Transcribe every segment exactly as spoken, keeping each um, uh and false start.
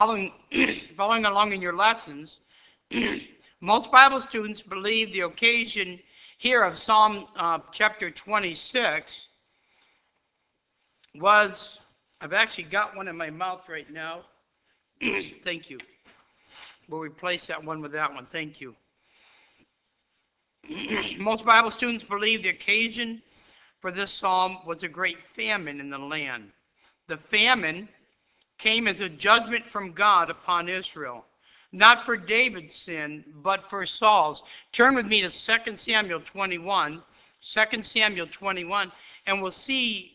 following, following along in your lessons, most Bible students believe the occasion here of Psalm uh, chapter twenty-six was, I've actually got one in my mouth right now. Thank you. We'll replace that one with that one. Thank you. Most Bible students believe the occasion for this psalm was a great famine in the land. The famine came as a judgment from God upon Israel, not for David's sin, but for Saul's. Turn with me to Second Samuel twenty-one, Second Samuel twenty-one, and we'll see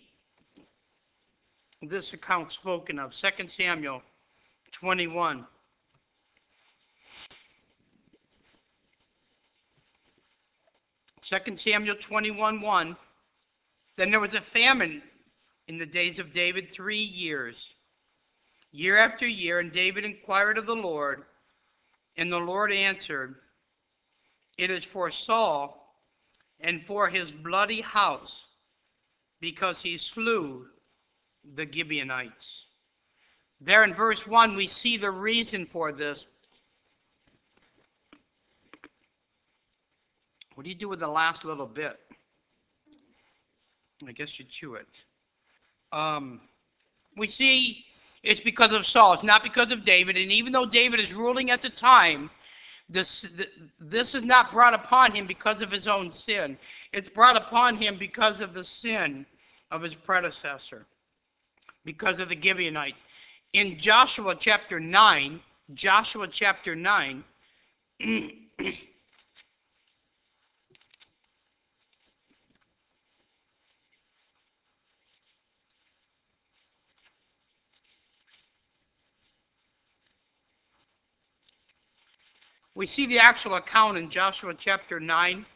this account spoken of. Second Samuel twenty-one. Second Samuel twenty-one, one. Then there was a famine in the days of David three years, year after year, and David inquired of the Lord, and the Lord answered, "It is for Saul and for his bloody house, because he slew the Gibeonites." There in verse one, we see the reason for this. What do you do with the last little bit? I guess you chew it. Um, we see it's because of Saul. It's not because of David. And even though David is ruling at the time, this, this is not brought upon him because of his own sin. It's brought upon him because of the sin of his predecessor, because of the Gibeonites. In Joshua chapter nine, Joshua chapter nine, we see the actual account in Joshua chapter nine,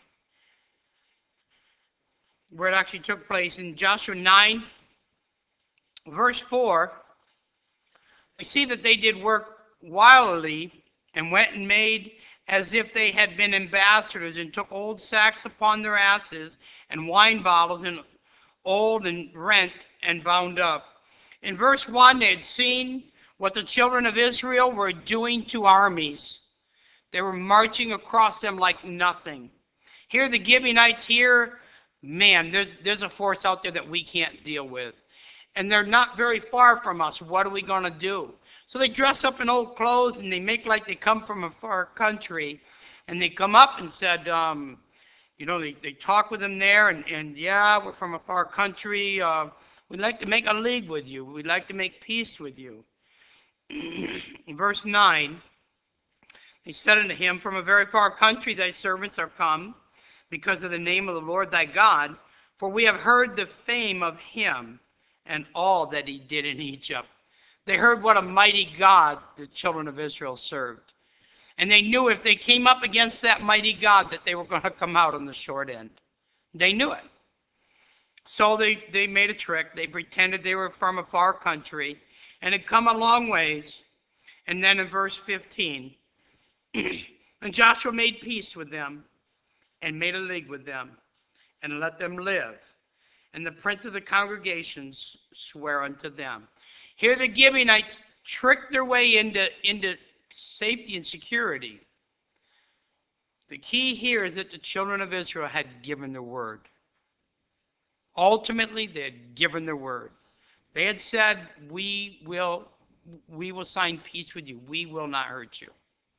where it actually took place. In Joshua nine, verse four, we see that they did work wildly and went and made as if they had been ambassadors, and took old sacks upon their asses, and wine bottles, and old and rent and bound up. In verse one, they had seen what the children of Israel were doing to armies. They were marching across them like nothing. Here the Gibeonites here, man, there's, there's a force out there that we can't deal with. And they're not very far from us. What are we going to do? So they dress up in old clothes, and they make like they come from a far country. And they come up and said, um, you know, they, they talk with them there, and, and yeah, we're from a far country. Uh, we'd like to make a league with you. We'd like to make peace with you. In verse nine, they said unto him, "From a very far country thy servants are come, because of the name of the Lord thy God, for we have heard the fame of him and all that he did in Egypt." They heard what a mighty God the children of Israel served. And they knew if they came up against that mighty God that they were going to come out on the short end. They knew it. So they, they made a trick. They pretended they were from a far country and had come a long ways. And then in verse fifteen, and Joshua made peace with them and made a league with them and let them live. And the prince of the congregations swear unto them. Here the Gibeonites tricked their way into, into safety and security. The key here is that the children of Israel had given their word. Ultimately, they had given their word. They had said, we will, we will sign peace with you. We will not hurt you.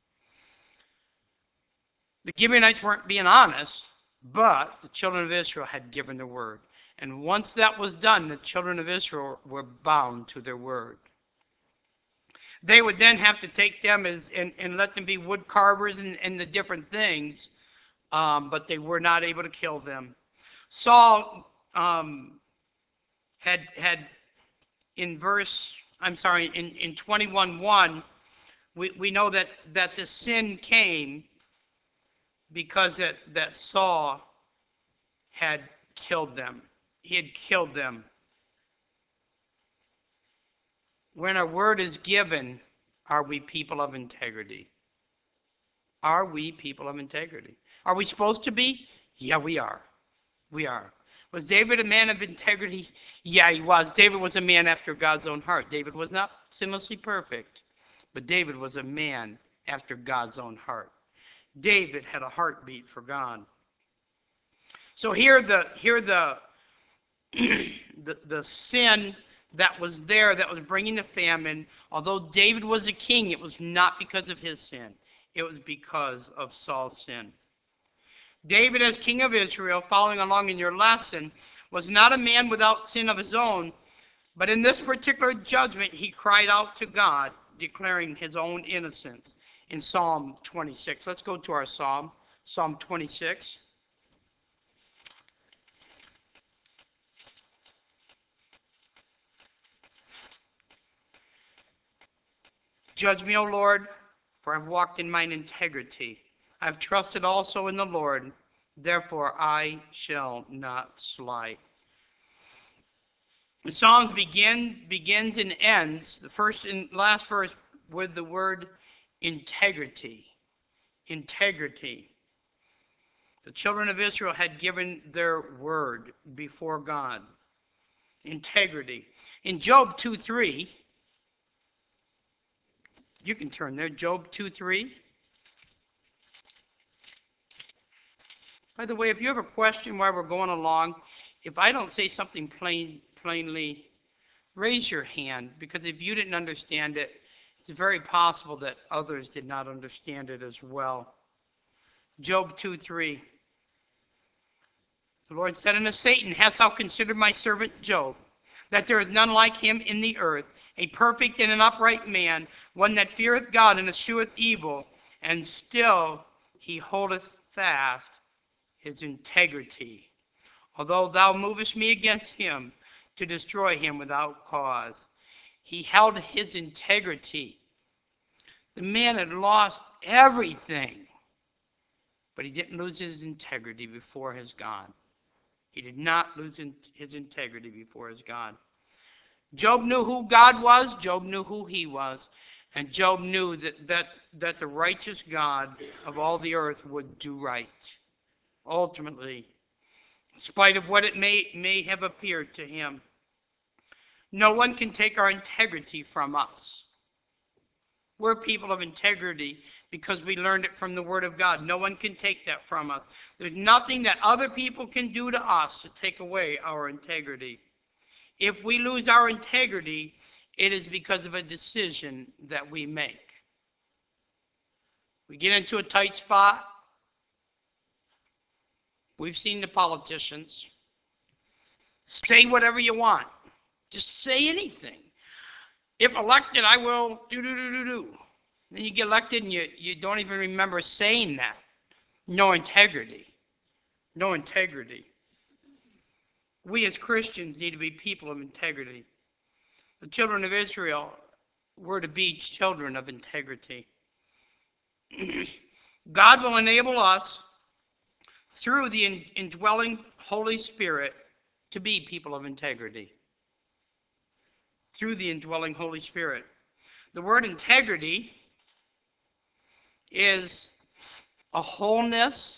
The Gibeonites weren't being honest, but the children of Israel had given their word. And once that was done, the children of Israel were bound to their word. They would then have to take them as, and, and let them be wood carvers and, and the different things, um, but they were not able to kill them. Saul um, had, had in verse, I'm sorry, in, in twenty-one one, we, we know that, that the sin came because that, that Saul had killed them. He had killed them. When a word is given, are we people of integrity? Are we people of integrity? Are we supposed to be? Yeah, we are. We are. Was David a man of integrity? Yeah, he was. David was a man after God's own heart. David was not sinlessly perfect, But David was a man after God's own heart. David had a heartbeat for God. So here the here the the, the sin that was there that was bringing the famine, although David was a king, it was not because of his sin. It was because of Saul's sin. David, as king of Israel, following along in your lesson, was not a man without sin of his own, but in this particular judgment, he cried out to God, declaring his own innocence in Psalm twenty-six. Let's go to our psalm, Psalm twenty-six. Judge me, O Lord, for I have walked in mine integrity. I have trusted also in the Lord, therefore I shall not slide. The Psalms begin, begins and ends, the first and last verse, with the word integrity. Integrity. The children of Israel had given their word before God. Integrity. In Job two three, you can turn there, Job two three. By the way, if you have a question while we're going along, if I don't say something plain, plainly, raise your hand, because if you didn't understand it, it's very possible that others did not understand it as well. Job two three. The Lord said unto Satan, Hast thou considered my servant Job, that there is none like him in the earth, a perfect and an upright man, one that feareth God and escheweth evil, and still he holdeth fast his integrity, although thou movest me against him to destroy him without cause. He held his integrity. The man had lost everything, but he didn't lose his integrity before his God. He did not lose his integrity before his God. Job knew who God was. Job knew who he was. And Job knew that, that, that the righteous God of all the earth would do right. Ultimately, in spite of what it may, may have appeared to him, no one can take our integrity from us. We're people of integrity because we learned it from the Word of God. No one can take that from us. There's nothing that other people can do to us to take away our integrity. If we lose our integrity, it is because of a decision that we make. We get into a tight spot. We've seen the politicians. Say whatever you want. Just say anything. If elected, I will do, do, do, do, do. Then you get elected and you, you don't even remember saying that. No integrity. No integrity. We as Christians need to be people of integrity. The children of Israel were to be children of integrity. God will enable us through the indwelling Holy Spirit to be people of integrity. Through the indwelling Holy Spirit. The word integrity is a wholeness,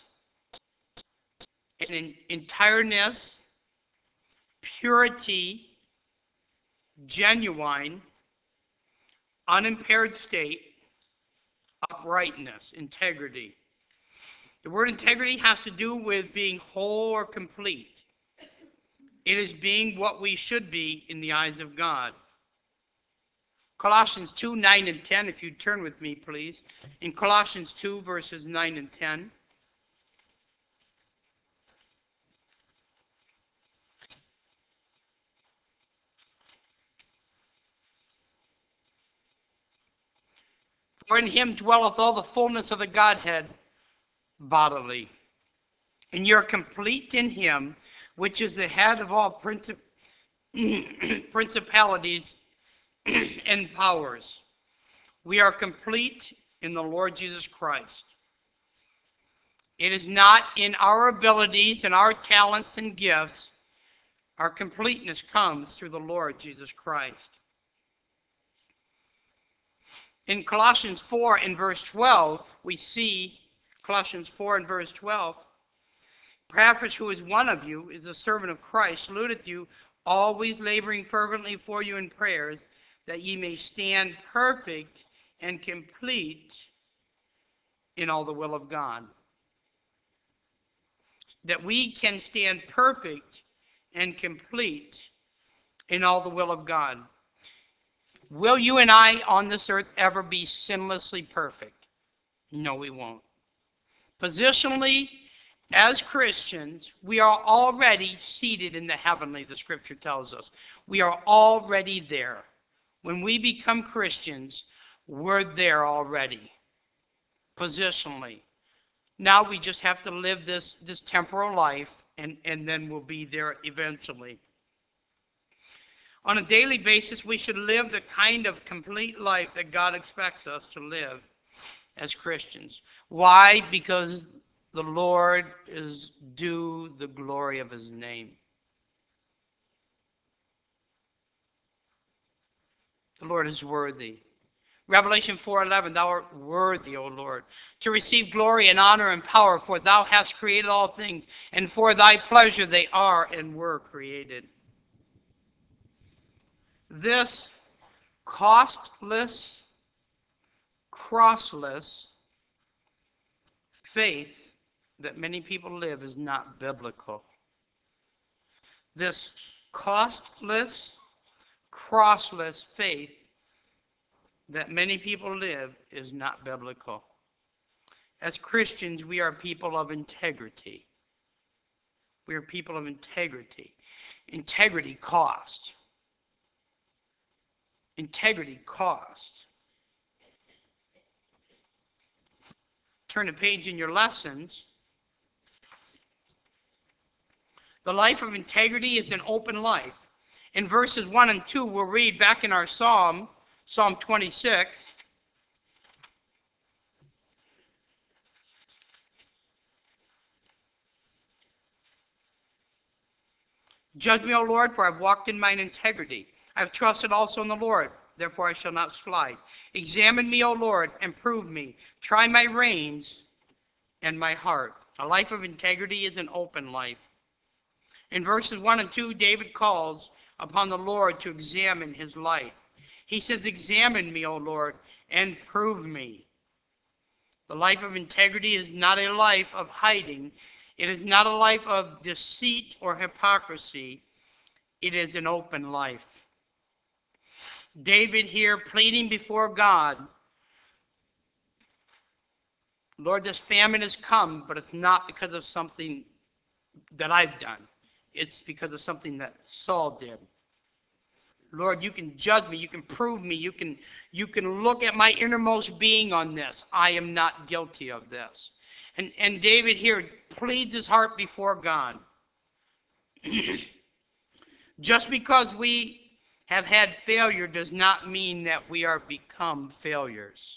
an entireness, purity, genuine, unimpaired state, uprightness, integrity. The word integrity has to do with being whole or complete. It is being what we should be in the eyes of God. Colossians two, nine and ten, if you turn with me, please. In Colossians two, verses nine and ten. For in him dwelleth all the fullness of the Godhead bodily. And you're complete in him, which is the head of all princip- principalities and powers. We are complete in the Lord Jesus Christ. It is not in our abilities and our talents and gifts. Our completeness comes through the Lord Jesus Christ. In Colossians four and verse twelve, we see, Colossians four and verse twelve, Epaphras, who is one of you, is a servant of Christ, saluteth you, always laboring fervently for you in prayers, that ye may stand perfect and complete in all the will of God. That we can stand perfect and complete in all the will of God. Will you and I on this earth ever be sinlessly perfect? No, we won't. Positionally, as Christians, we are already seated in the heavenly, the scripture tells us. We are already there. When we become Christians, we're there already, positionally. Now we just have to live this, this temporal life, and, and then we'll be there eventually. On a daily basis, we should live the kind of complete life that God expects us to live as Christians. Why? Because the Lord is due the glory of his name. The Lord is worthy. Revelation four eleven, thou art worthy, O Lord, to receive glory and honor and power, for thou hast created all things, and for thy pleasure they are and were created. This costless, crossless faith that many people live is not biblical. This costless, crossless faith that many people live is not biblical. As Christians, we are people of integrity. We are people of integrity. Integrity cost. Integrity cost. Turn a page in your lessons. The life of integrity is an open life. In verses one and two, we'll read back in our psalm, Psalm twenty-six. Judge me, O Lord, for I have walked in mine integrity. I have trusted also in the Lord, therefore I shall not slide. Examine me, O Lord, and prove me. Try my reins and my heart. A life of integrity is an open life. In verses one and two, David calls upon the Lord to examine his life. He says, examine me, O Lord, and prove me. The life of integrity is not a life of hiding. It is not a life of deceit or hypocrisy. It is an open life. David here pleading before God, Lord, this famine has come, but it's not because of something that I've done. It's because of something that Saul did. Lord, you can judge me. You can prove me. You can, you can look at my innermost being on this. I am not guilty of this. And, and David here pleads his heart before God. Just because we have had failure does not mean that we are become failures.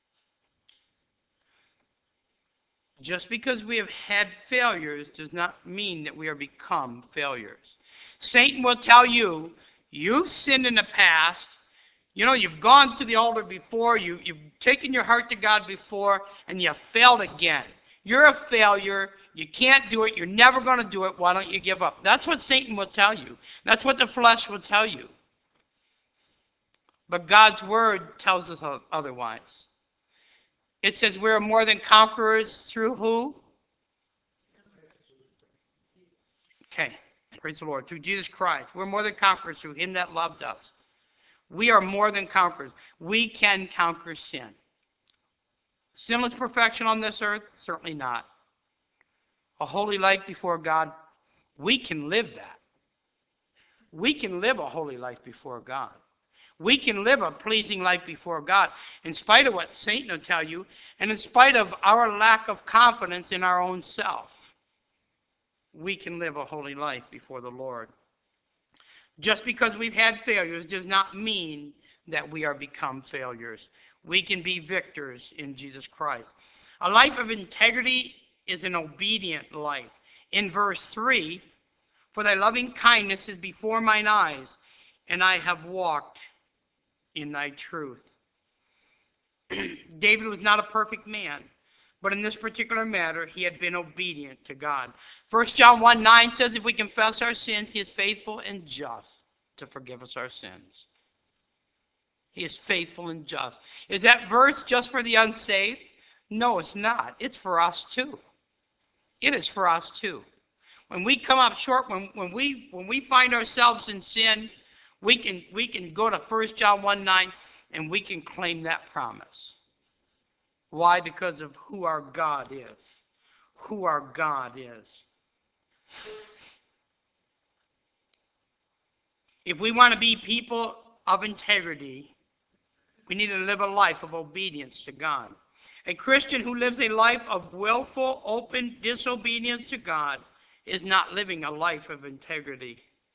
Just because we have had failures does not mean that we are become failures. Satan will tell you, you've sinned in the past. You know, you've gone to the altar before. You, you've taken your heart to God before, and you failed again. You're a failure. You can't do it. You're never going to do it. Why don't you give up? That's what Satan will tell you. That's what the flesh will tell you. But God's word tells us otherwise. It says we're more than conquerors through who? Okay, praise the Lord. Through Jesus Christ. We're more than conquerors through him that loved us. We are more than conquerors. We can conquer sin. Sinless perfection on this earth? Certainly not. A holy life before God? We can live that. We can live a holy life before God. We can live a pleasing life before God in spite of what Satan will tell you and in spite of our lack of confidence in our own self. We can live a holy life before the Lord. Just because we've had failures does not mean that we are become failures. We can be victors in Jesus Christ. A life of integrity is an obedient life. In verse three, for thy loving kindness is before mine eyes, and I have walked in thy truth. David was not a perfect man, but in this particular matter, he had been obedient to God. First John one nine says, if we confess our sins, he is faithful and just to forgive us our sins. He is faithful and just. Is that verse just for the unsaved? No, it's not. It's for us too. It is for us too. When we come up short, when, when we when we find ourselves in sin, we can we can go to First John one nine and we can claim that promise. Why? Because of who our God is. Who our God is. If we want to be people of integrity, we need to live a life of obedience to God. A Christian who lives a life of willful, open disobedience to God is not living a life of integrity.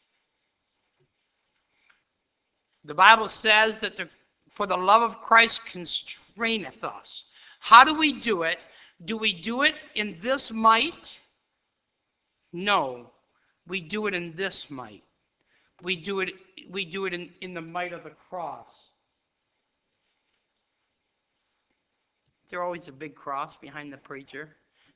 The Bible says that the, for the love of Christ constraineth us. How do we do it? Do we do it in this might? No. We do it in this might. We do it, we do it in, in the might of the cross. There's always a big cross behind the preacher.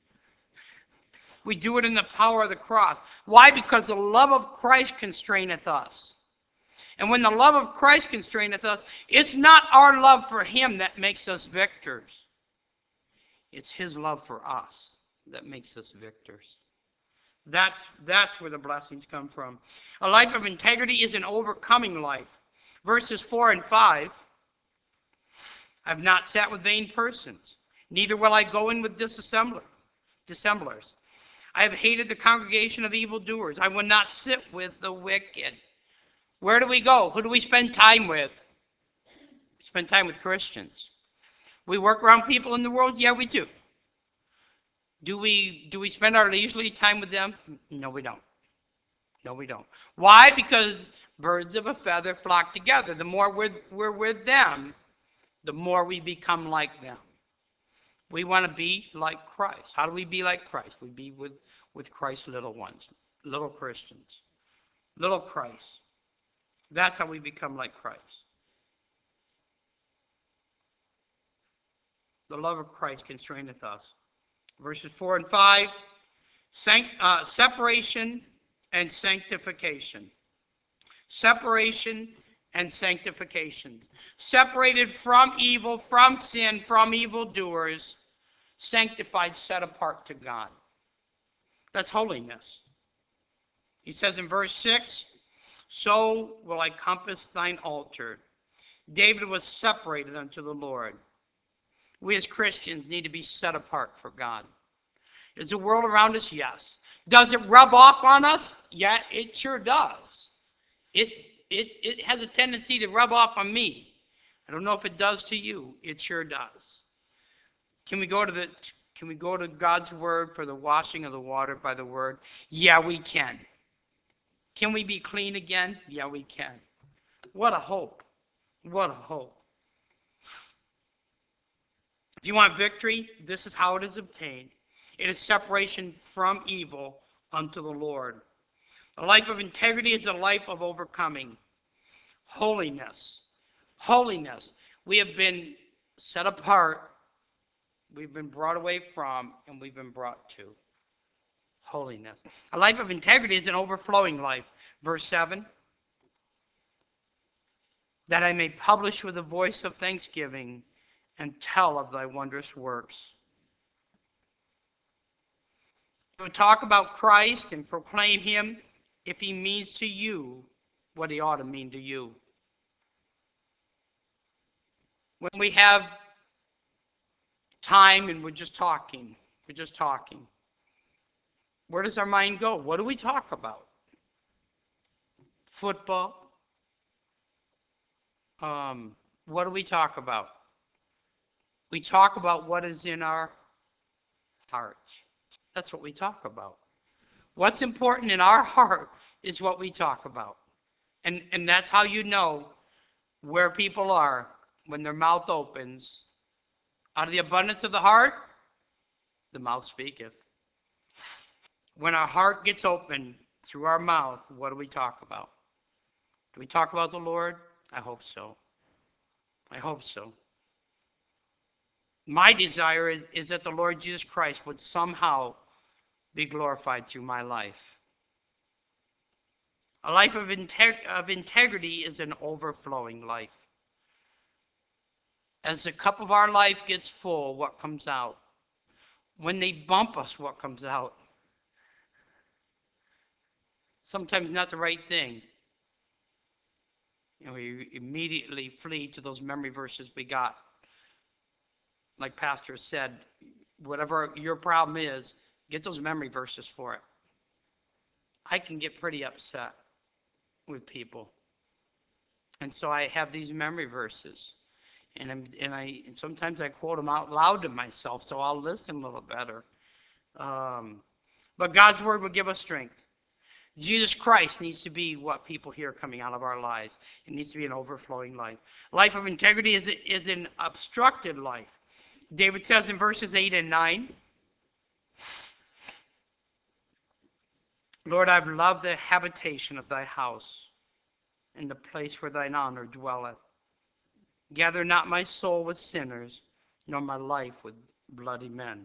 We do it in the power of the cross. Why? Because the love of Christ constraineth us. And when the love of Christ constraineth us, it's not our love for Him that makes us victors. It's His love for us that makes us victors. That's, that's where the blessings come from. A life of integrity is an overcoming life. Verses four and five, I've not sat with vain persons, neither will I go in with dissembler, dissemblers. I have hated the congregation of evildoers. I will not sit with the wicked. Where do we go? Who do we spend time with? We spend time with Christians. We work around people in the world? Yeah, we do. Do we, do we spend our leisurely time with them? No, we don't. No, we don't. Why? Because birds of a feather flock together. The more we're, we're with them, the more we become like them. We want to be like Christ. How do we be like Christ? We be with, with Christ's little ones, little Christians, little Christ. That's how we become like Christ. The love of Christ constraineth us. Verses four and five, sanct, uh, separation and sanctification. Separation and sanctification. Separated from evil, from sin, from evildoers, sanctified, set apart to God. That's holiness. He says in verse six, so will I compass thine altar. David was separated unto the Lord. We as Christians need to be set apart for God. Is the world around us? Yes. Does it rub off on us? Yeah, it sure does. It, it, it has a tendency to rub off on me. I don't know if it does to you. It sure does. Can we go to the can we go to God's word for the washing of the water by the word? Yeah, we can. Can we be clean again? Yeah, we can. What a hope. What a hope. If you want victory, this is how it is obtained. It is separation from evil unto the Lord. A life of integrity is a life of overcoming. Holiness. Holiness. We have been set apart. We've been brought away from, and we've been brought to. Holiness. A life of integrity is an overflowing life. Verse seven. That I may publish with a voice of thanksgiving and tell of thy wondrous works. You would talk about Christ and proclaim him if he means to you what he ought to mean to you. When we have time and we're just talking, we're just talking, where does our mind go? What do we talk about? Football? Um, what do we talk about? We talk about what is in our heart. That's what we talk about. What's important in our heart is what we talk about. And, and that's how you know where people are when their mouth opens. Out of the abundance of the heart, the mouth speaketh. When our heart gets open through our mouth, what do we talk about? Do we talk about the Lord? I hope so. I hope so. My desire is, is that the Lord Jesus Christ would somehow be glorified through my life. A life of, integ- of integrity is an overflowing life. As the cup of our life gets full, what comes out? When they bump us, what comes out? Sometimes not the right thing. And we immediately flee to those memory verses we got. Like Pastor said, whatever your problem is, get those memory verses for it. I can get pretty upset with people. And so I have these memory verses. And, I'm, and I and sometimes I quote them out loud to myself, so I'll listen a little better. Um, but God's Word will give us strength. Jesus Christ needs to be what people hear coming out of our lives. It needs to be an overflowing life. Life of integrity is, is an obstructed life. David says in verses eight and nine, Lord, I've loved the habitation of thy house, and the place where thine honor dwelleth. Gather not my soul with sinners, nor my life with bloody men.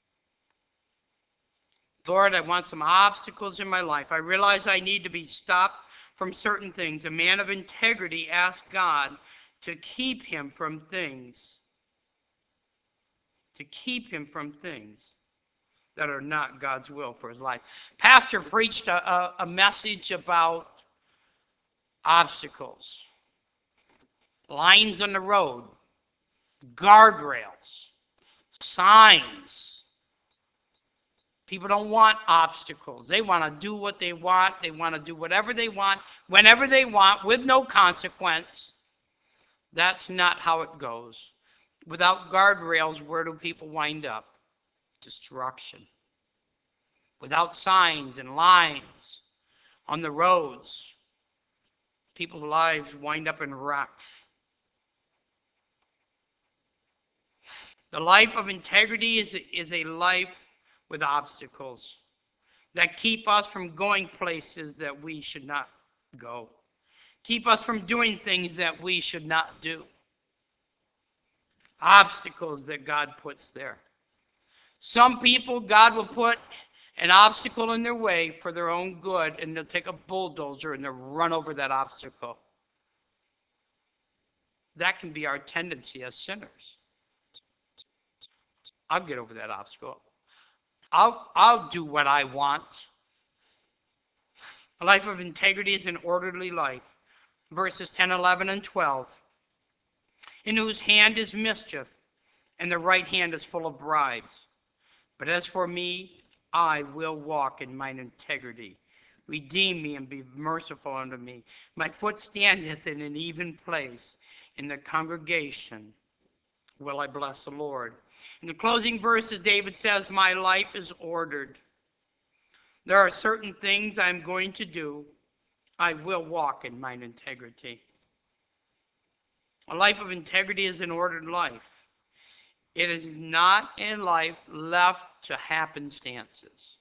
Lord, I want some obstacles in my life. I realize I need to be stopped from certain things. A man of integrity asks God to keep him from things, to keep him from things that are not God's will for his life. Pastor preached a, a, a message about obstacles, lines on the road, guardrails, signs. People don't want obstacles. They want to do what they want. They want to do whatever they want, whenever they want, with no consequence. That's not how it goes. Without guardrails, where do people wind up? Destruction. Without signs and lines on the roads, people's lives wind up in wrecks. The life of integrity is a, is a life with obstacles that keep us from going places that we should not go. Keep us from doing things that we should not do. Obstacles that God puts there. Some people, God will put an obstacle in their way for their own good, and they'll take a bulldozer and they'll run over that obstacle. That can be our tendency as sinners. I'll get over that obstacle. I'll, I'll do what I want. A life of integrity is an orderly life. Verses ten, eleven, and twelve. In whose hand is mischief, and the right hand is full of bribes. But as for me, I will walk in mine integrity. Redeem me and be merciful unto me. My foot standeth in an even place. In the congregation will I bless the Lord. In the closing verses, David says, my life is ordered. There are certain things I'm going to do. I will walk in mine integrity. A life of integrity is an ordered life. It is not a life left to happenstances.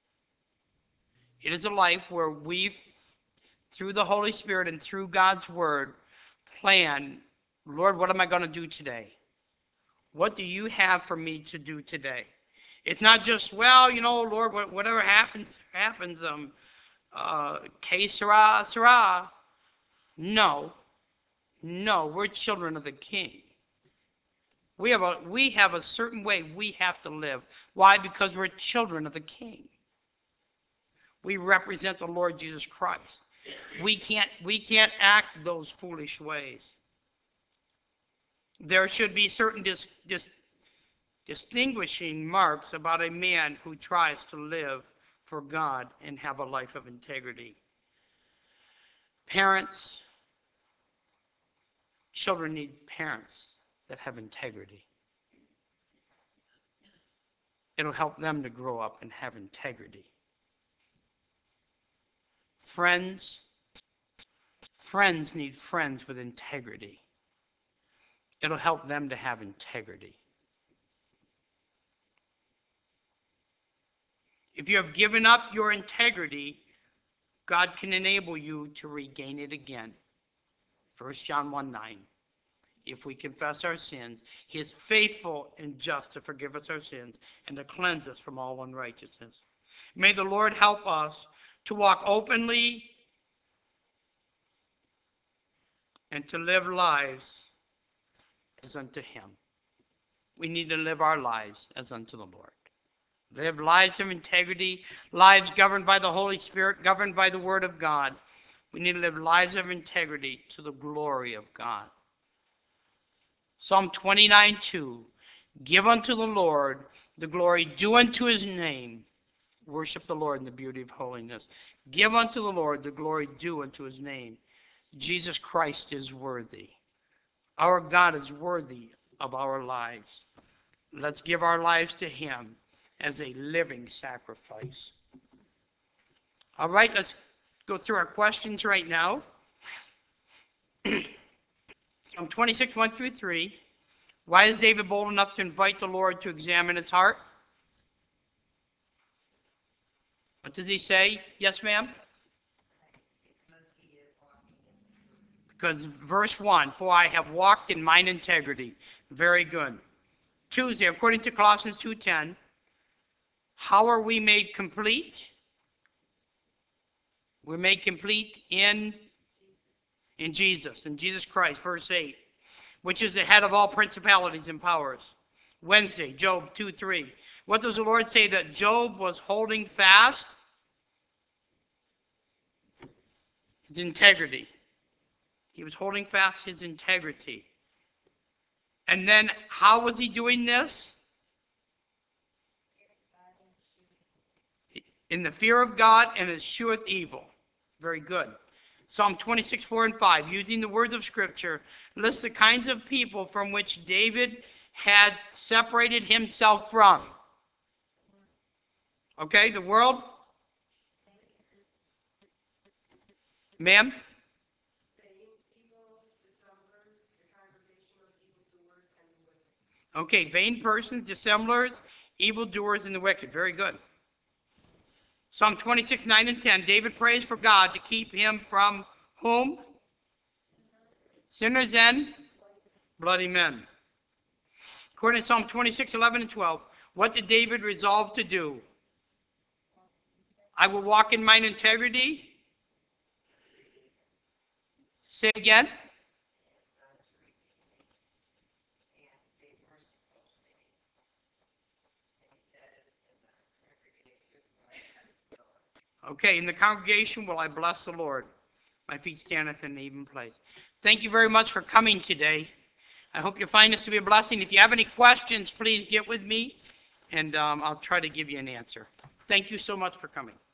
It is a life where we, through the Holy Spirit and through God's Word, plan, Lord, what am I going to do today? What do you have for me to do today? It's not just, well, you know, Lord, whatever happens, happens. Um, uh, que sera, sera. No. No, we're children of the King. We have a we have a certain way we have to live. Why? Because we're children of the King. We represent the Lord Jesus Christ. We can't we can't act those foolish ways. There should be certain dis, dis, distinguishing marks about a man who tries to live for God and have a life of integrity. Parents, children need parents that have integrity. It'll help them to grow up and have integrity. Friends, friends need friends with integrity. It'll help them to have integrity. If you have given up your integrity, God can enable you to regain it again. First John one nine. If we confess our sins, He is faithful and just to forgive us our sins and to cleanse us from all unrighteousness. May the Lord help us to walk openly and to live lives as unto him. We need to live our lives as unto the Lord. Live lives of integrity, lives governed by the Holy Spirit, governed by the Word of God. We need to live lives of integrity to the glory of God. Psalm twenty-nine two, give unto the Lord the glory due unto his name. Worship the Lord in the beauty of holiness. Give unto the Lord the glory due unto his name. Jesus Christ is worthy. Our God is worthy of our lives. Let's give our lives to him as a living sacrifice. All right, let's go through our questions right now. Psalm twenty-six, one through three. Why is David bold enough to invite the Lord to examine his heart? What does he say? Yes, ma'am? Because verse one, for I have walked in mine integrity. Very good. Tuesday, according to Colossians two ten, how are we made complete? We're made complete in, in Jesus, in Jesus Christ, verse eight, which is the head of all principalities and powers. Wednesday, Job two three. What does the Lord say that Job was holding fast? His integrity. He was holding fast his integrity. And then how was he doing this? In the fear of God and escheweth evil. Very good. Psalm twenty-six, four and five, using the words of Scripture, lists the kinds of people from which David had separated himself from. Okay, the world? Ma'am? Okay, vain persons, dissemblers, evildoers, and the wicked. Very good. Psalm twenty-six, nine and ten, David prays for God to keep him from whom? Sinners and bloody men. According to Psalm twenty-six, eleven and twelve, what did David resolve to do? I will walk in mine integrity. Say again. Okay, in the congregation will I bless the Lord. My feet standeth in an even place. Thank you very much for coming today. I hope you find this to be a blessing. If you have any questions, please get with me, and um, I'll try to give you an answer. Thank you so much for coming.